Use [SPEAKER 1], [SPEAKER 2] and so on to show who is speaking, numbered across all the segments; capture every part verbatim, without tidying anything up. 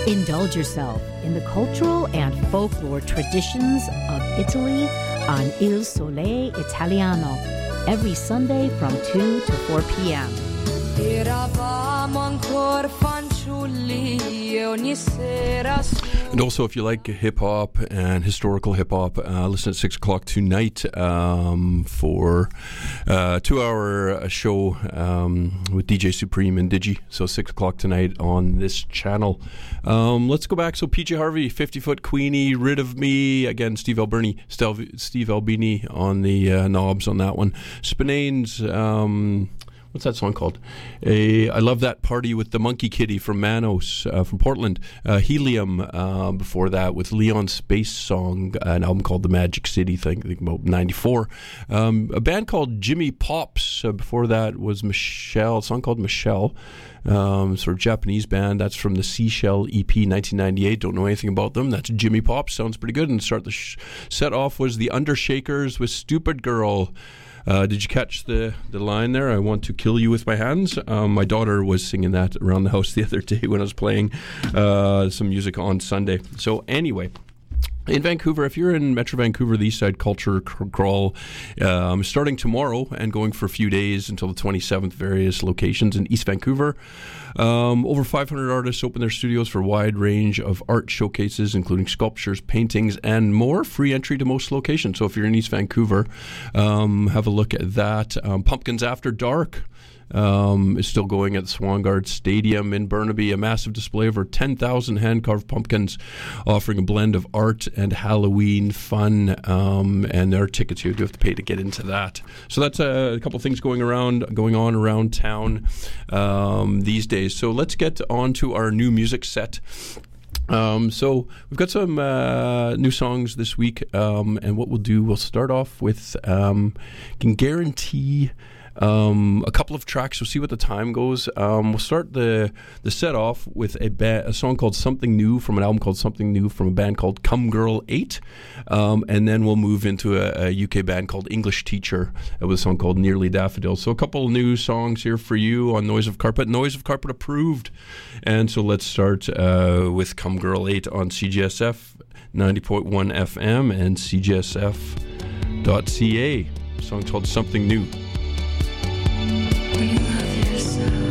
[SPEAKER 1] Indulge yourself in the cultural and folklore traditions of Italy on Il Sole Italiano every Sunday from two to four p.m.
[SPEAKER 2] Eravamo ancora fanciulli e ogni sera.
[SPEAKER 3] And also, if you like hip-hop and historical hip-hop, uh, listen at six o'clock tonight um, for a two-hour show um, with D J Supreme and Digi. So six o'clock tonight on this channel. Um, let's go back. So P J Harvey, fifty-foot Queenie, Rid of Me. Again, Steve Albini, Steve Albini on the uh, knobs on that one. Spinane's... Um, What's that song called? A, I Love That Party with the Monkey Kitty from Manos, uh, from Portland. Uh, Helium uh, before that with Leon Space Song, an album called The Magic City, think, think about ninety-four. Um, a band called Jimmy Pops. Uh, before that was Michelle, a song called Michelle. Um, sort of Japanese band. That's from the Seashell E P nineteen ninety-eight. Don't know anything about them. That's Jimmy Pops. Sounds pretty good. And start the sh- set off was the Undershakers with Stupid Girl. Uh, did you catch the, the line there? I want to kill you with my hands. Um, my daughter was singing that around the house the other day when I was playing uh, some music on Sunday. So anyway, in Vancouver, if you're in Metro Vancouver, the East Side Culture Crawl, um, starting tomorrow and going for a few days until the twenty-seventh, various locations in East Vancouver. Um, over five hundred artists open their studios for a wide range of art showcases, including sculptures, paintings, and more. Free entry to most locations. So if you're in East Vancouver, um, have a look at that. Um, Pumpkins After Dark Um, is still going at the Swangard Stadium in Burnaby. A massive display of over ten thousand hand-carved pumpkins, offering a blend of art and Halloween fun. Um, and there are tickets you do have to pay to get into that. So that's a, a couple of things going around, going on around town um, these days. So let's get on to our new music set. Um, so we've got some uh, new songs this week, um, and what we'll do, we'll start off with um, can guarantee Um, a couple of tracks. We'll see what the time goes. Um, we'll start the the set off with a, ba- a song called Something New from an album called Something New from a band called Come Girl eight, um, and then we'll move into a, a U K band called English Teacher with a song called Nearly Daffodil. So a couple of new songs here for you on Noise of Carpet. Noise of Carpet approved. And so let's start uh, with Come Girl eight on C G S F ninety point one F M and C G S F dot C A. A song called Something New.
[SPEAKER 2] When you love yourself,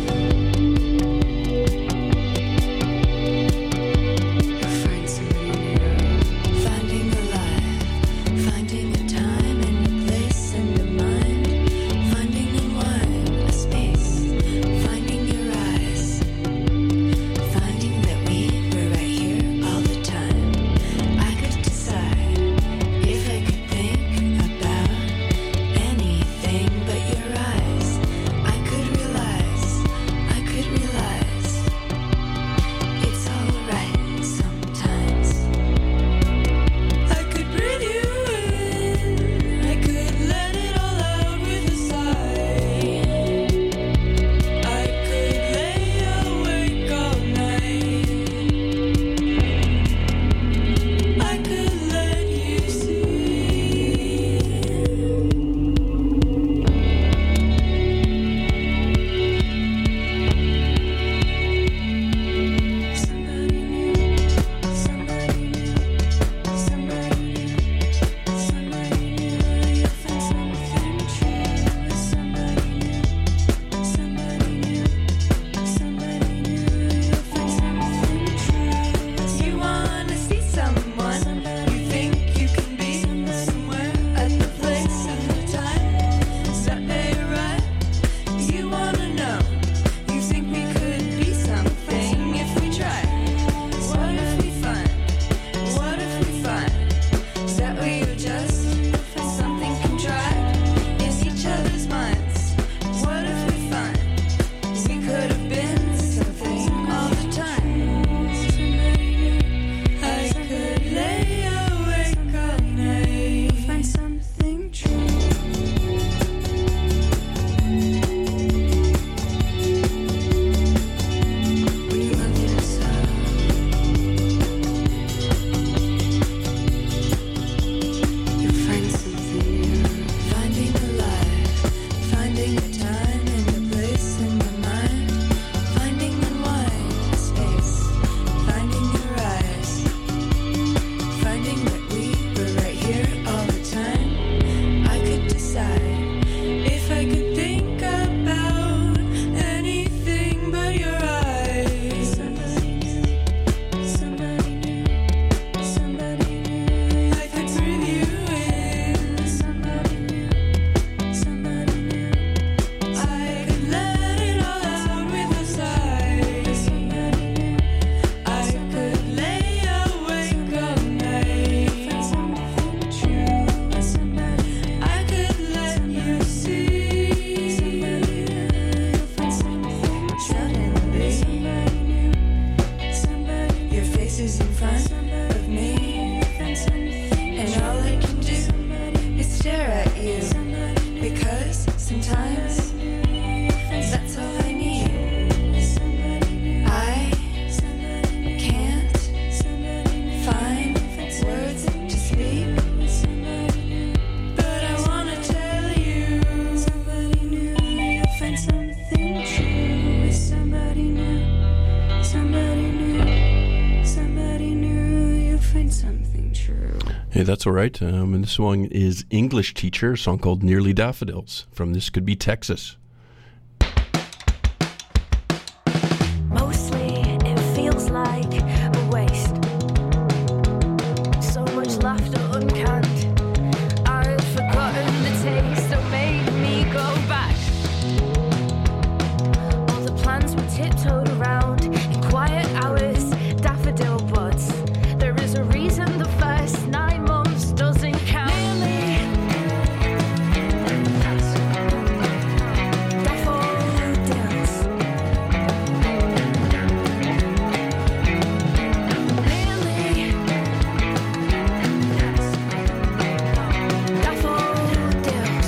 [SPEAKER 2] you'll find somebody new. Finding a life, finding a time and a place and a mind. Finding a wine, a space, finding your eyes. Finding that we were right here all the time. I could decide if I could think about anything.
[SPEAKER 3] that's all right. Um, and this song is English Teacher, a song called Nearly Daffodils from This Could Be Texas.
[SPEAKER 2] Mostly it feels like a waste. So much laughter uncanned. I've forgotten the taste that made me go back. All the plans were tiptoed around in quiet hours, daffodil buds. There is a reason the first nine months doesn't count. Nearly daffodils. Nearly daffodils.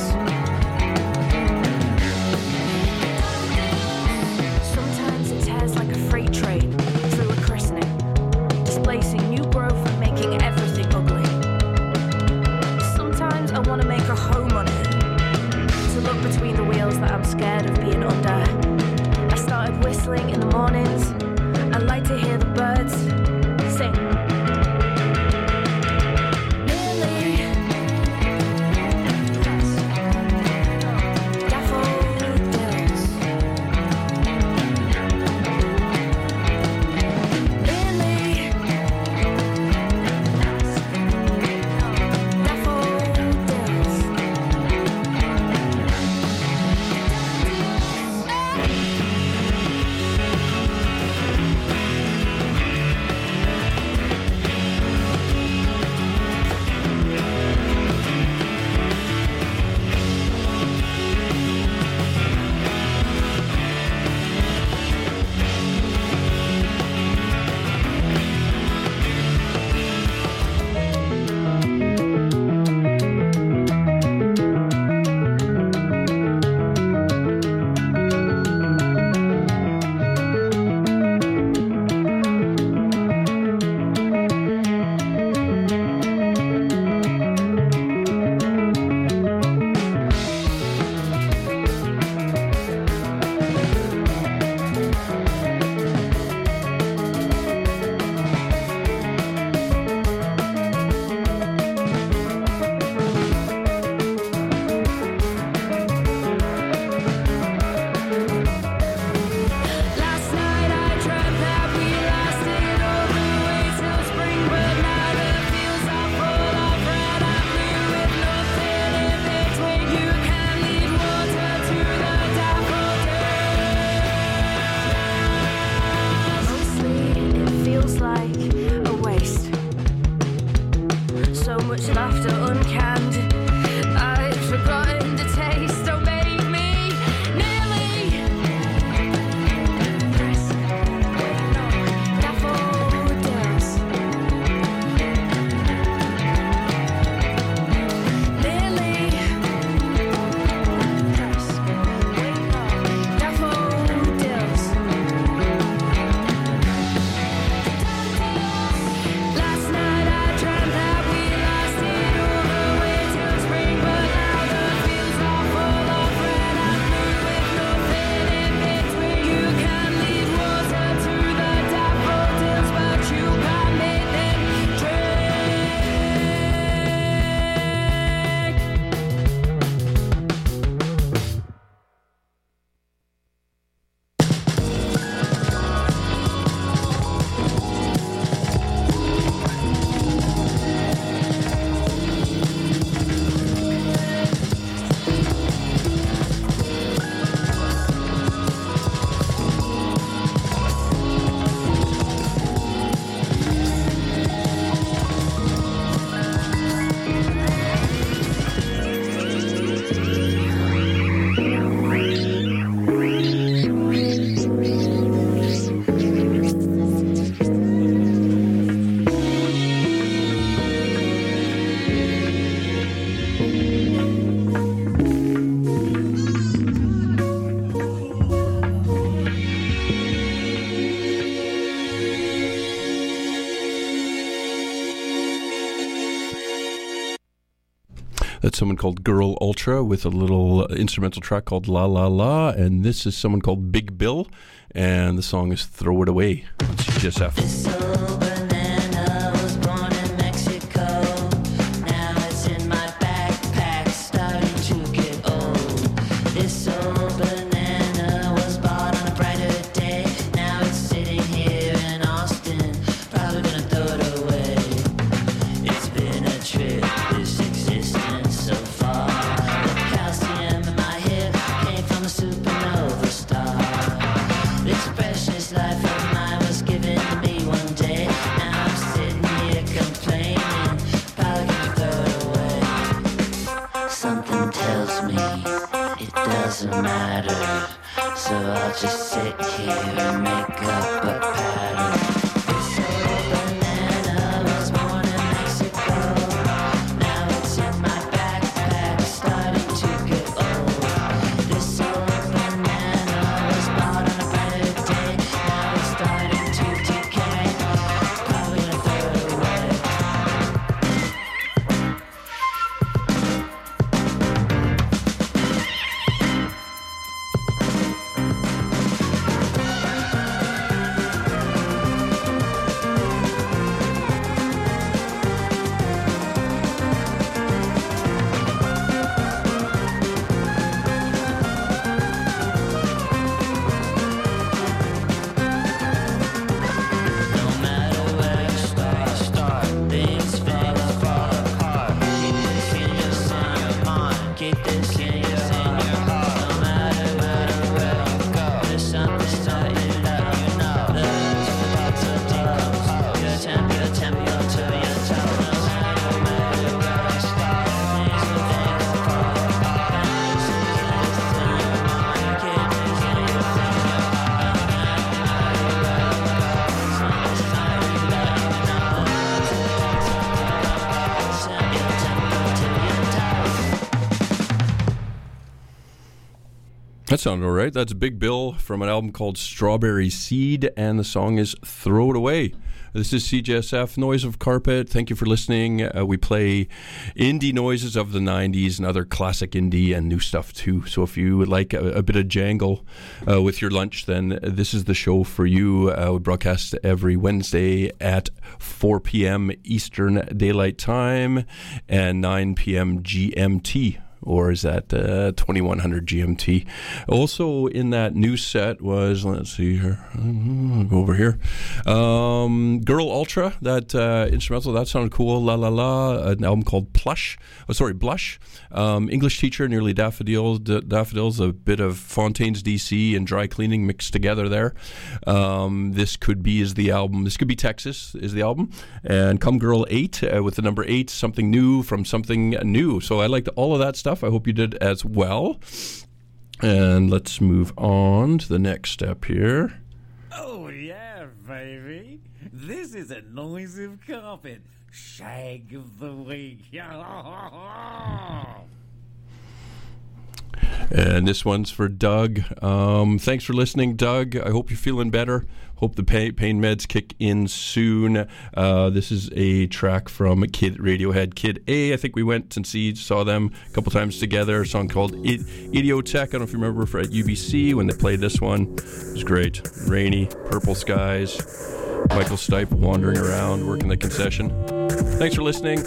[SPEAKER 2] Sometimes it tears like a freight train through a christening, displacing new growth and making everything ugly. Sometimes I want to make a home on it, to look between the wheels that I'm scared of being under. I started whistling in the mornings. I like to hear the birds sing. Nearly daffodils. Nearly daffodils. Last night I dreamt that we lasted all the way till spring, but now the fields are full of red and blue with nothing in between. You can lead water to the daffodils. Mostly it feels like a waste. So much laughter uncanned. I've forgotten the taste. Don't make me nearly daffodils. Nearly daffodils. Last night I dreamt that we lasted all the way till spring, but now the fields are full of red and blue with nothing in between. You can lead water to the daffodils, but you can't make them
[SPEAKER 3] That's someone called Girl Ultra with a little instrumental track called La La La, and this is someone called Big Bill, and the song is Throw It Away on C G S F.
[SPEAKER 4] This old banana was born in Mexico.
[SPEAKER 2] loves me, it doesn't matter. So I'll just sit here and make up a pattern. This old banana was born in Mexico. Now it's in my backpack, starting to get old. This old banana was bought on a better day. Now it's starting to decay. Probably gonna throw it away. No matter where you start, start things fall apart. Keep this in your mind, keep this in your heart. No matter where you go, there's something that you let you know. There's lots of decompose your temp, your temp, your to your toe. No matter where you start, things will think fall apart. This is in your mind, keep this in your heart.
[SPEAKER 3] That sounded all right. That's Big Bill from an album called Strawberry Seed, and the song is Throw It Away. This is C J S F, Noise of Carpet. Thank you for listening. Uh, we play indie noises of the nineties and other classic indie and new stuff too. So if you would like a, a bit of jangle uh, with your lunch, then this is the show for you. Uh, we broadcast every Wednesday at four p.m. Eastern Daylight Time and nine p.m. G M T. Or is that uh, twenty-one hundred G M T? Also in that new set was, let's see here, I'll go over here. Um, Girl Ultra, that uh, instrumental, that sounded cool. La La La, an album called Plush. Oh, sorry, Blush. Um, English Teacher, Nearly Daffodils, D- Daffodils, a bit of Fontaines D C and Dry Cleaning mixed together there. Um, this could be is the album. This could be Texas is the album. And Come Girl eight uh, with the number eight, something new from something new. So I liked all of that stuff. I hope you did as well. And let's move on to the next step here.
[SPEAKER 4] Oh yeah, baby. This is a Noise of Carpet. Shag of the week.
[SPEAKER 3] And this one's for Doug. Um, thanks for listening, Doug. I hope you're feeling better. Hope the pain, pain meds kick in soon. Uh, this is a track from Kid Radiohead, Kid A. I think we went and see saw them a couple times together. A song called I- Idiotech. I don't know if you remember for at U B C when they played this one. It was great. Rainy, purple skies. Michael Stipe wandering around, working the concession. Thanks for listening.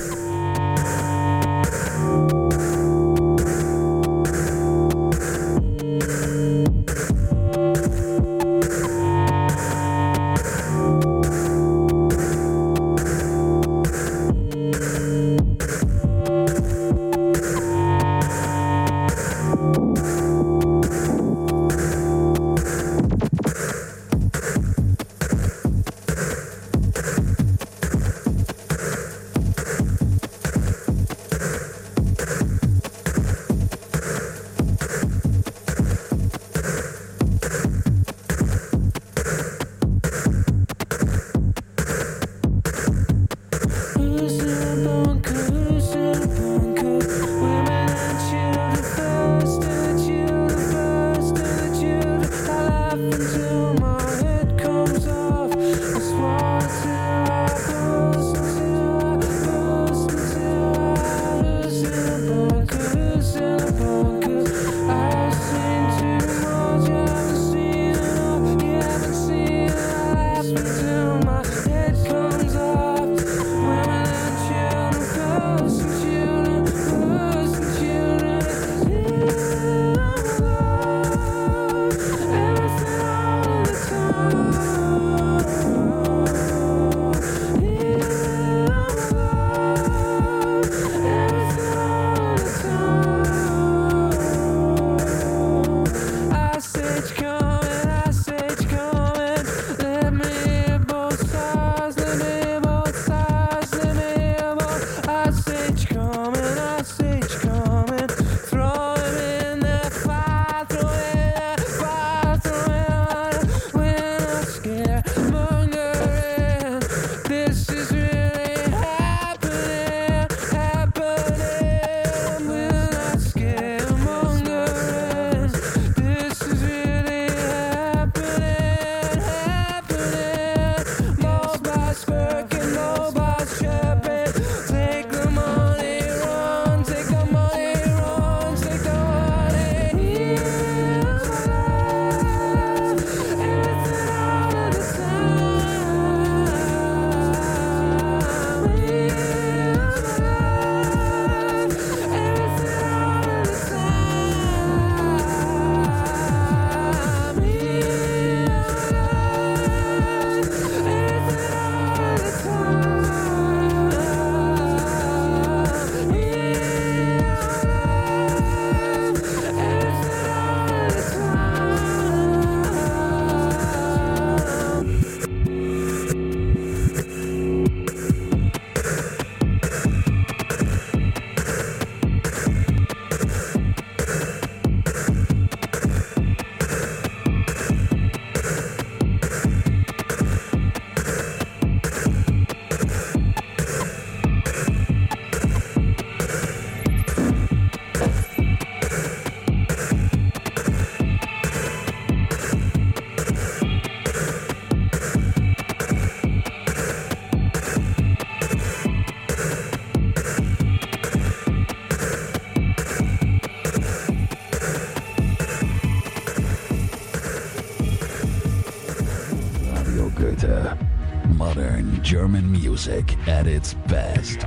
[SPEAKER 5] Goethe. Modern German music at its best.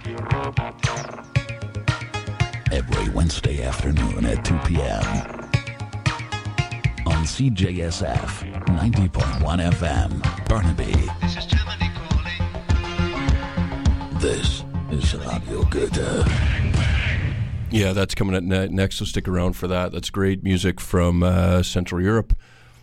[SPEAKER 5] Every Wednesday afternoon at two p.m. on C J S F ninety point one F M, Burnaby.
[SPEAKER 6] This is Germany calling.
[SPEAKER 5] This is Radio Goethe.
[SPEAKER 3] Yeah, that's coming up ne- next, so stick around for that. That's great music from uh, Central Europe.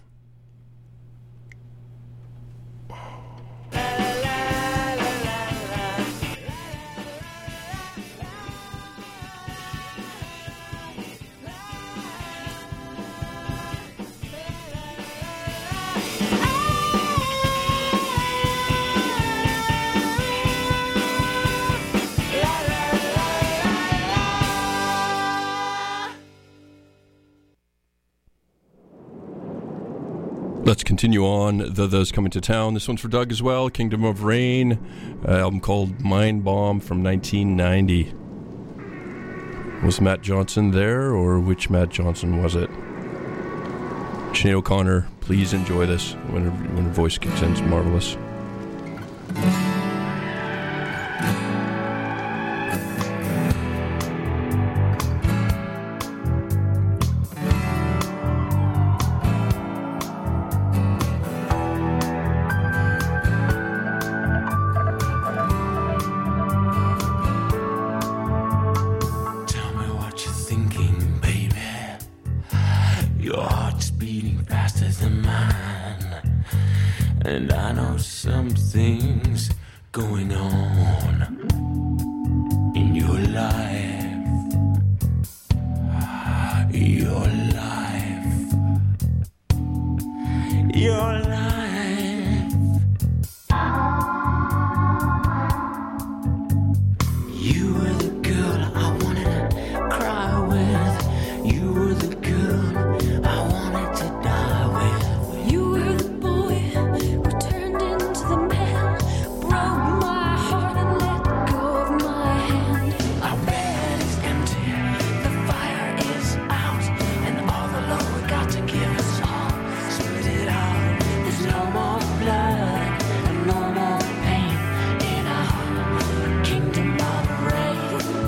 [SPEAKER 3] Let's continue on. The The's coming to town. This one's for Doug as well. Kingdom of Rain, uh, album called Mind Bomb from nineteen ninety. Was Matt Johnson there, or which Matt Johnson was it? Sinead O'Connor, please enjoy this when her, when her voice kicks in. It's marvelous.
[SPEAKER 7] And I know some things going on in your life, your life, your life. You were the girl I wanted to cry with. You were the girl I wanted to die with.
[SPEAKER 2] You were the boy who turned into the man, broke my heart and let go of my hand.
[SPEAKER 7] Our bed is empty, the fire is out, and all the love we got to give us all, spit it out. There's no more blood and no more pain in our kingdom of rain.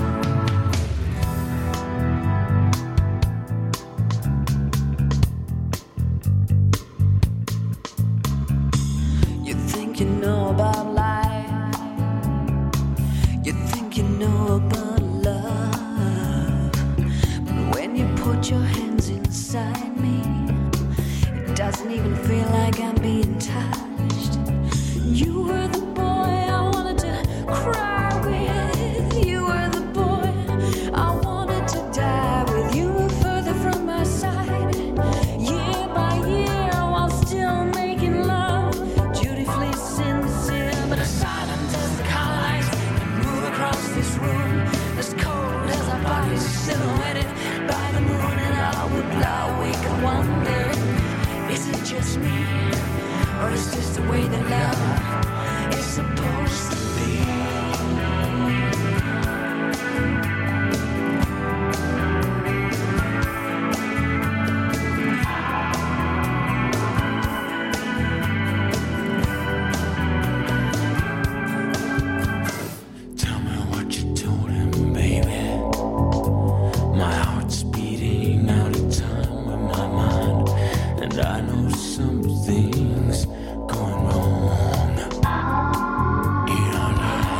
[SPEAKER 2] You think you know about life. You think you know about love. But when you put your hands inside me, it doesn't even feel like I'm being touched. You were the boy I wanted to cry with. You were the boy I wanted to die with. You were further from my side, year by year, while still making love. Dutifully sincere, but as silent as the colors that move across this room, as cold as our bodies silhouetted by the moon. And I would lie awake and wonder, is it just me, or is this the way that love is supposed to be?
[SPEAKER 7] Tell me what you told him, baby. My heart's beating out of time with my mind, and I know something's going wrong in our life.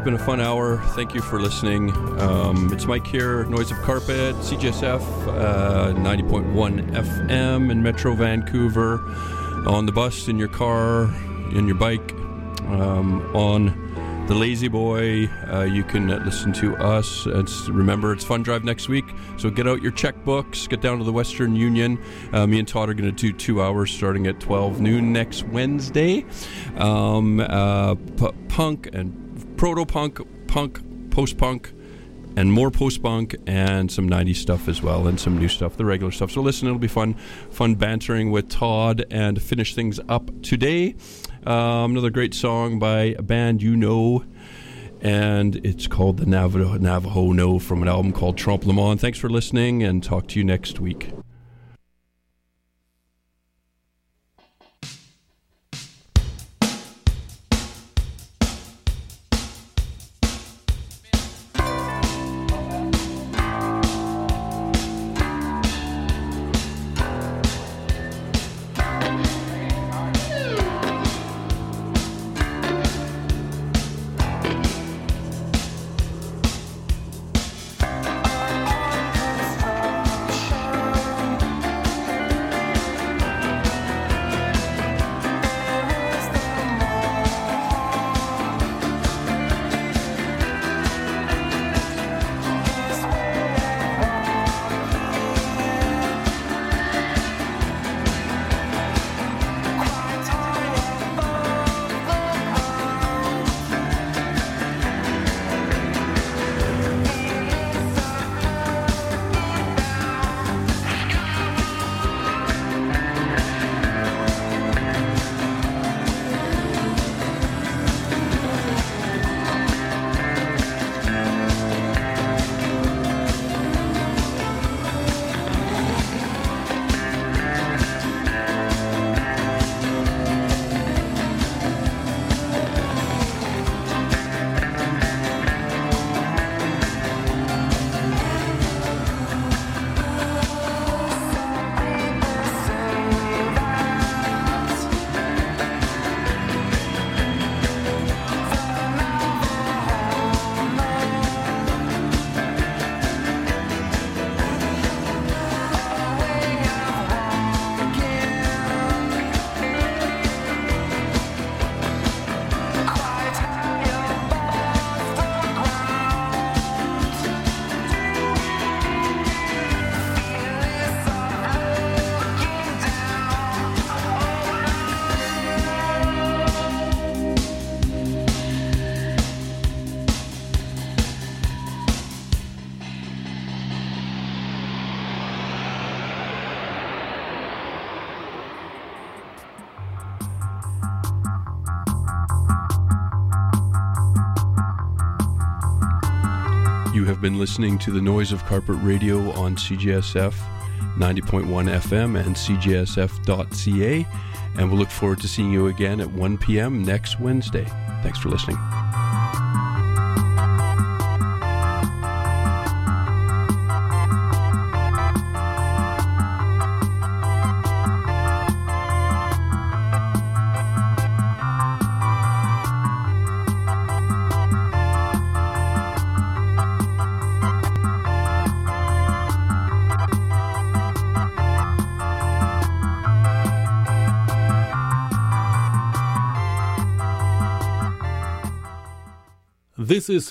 [SPEAKER 3] been a fun hour. Thank you for listening. Um, it's Mike here, Noise of Carpet, C G S F, uh, ninety point one F M in Metro Vancouver, on the bus, in your car, in your bike, um, on the Lazy Boy. Uh, you can listen to us. It's, remember, it's Fun Drive next week, so get out your checkbooks, get down to the Western Union. Uh, me and Todd are going to do two hours starting at twelve noon next Wednesday. Um, uh, p- punk and proto-punk, punk, post-punk, and more post-punk, and some nineties stuff as well, and some new stuff, the regular stuff. So listen, it'll be fun, fun bantering with Todd, and to finish things up today, um, another great song by a band you know, and it's called the Navajo, Navajo No, from an album called Trompe Le Monde. Thanks for listening, and talk to you next week. You have been listening to the Noise of Carpet Radio on C G S F ninety point one F M and C G S F dot C A, and we'll look forward to seeing you again at one p.m. next Wednesday. Thanks for listening.
[SPEAKER 8] This is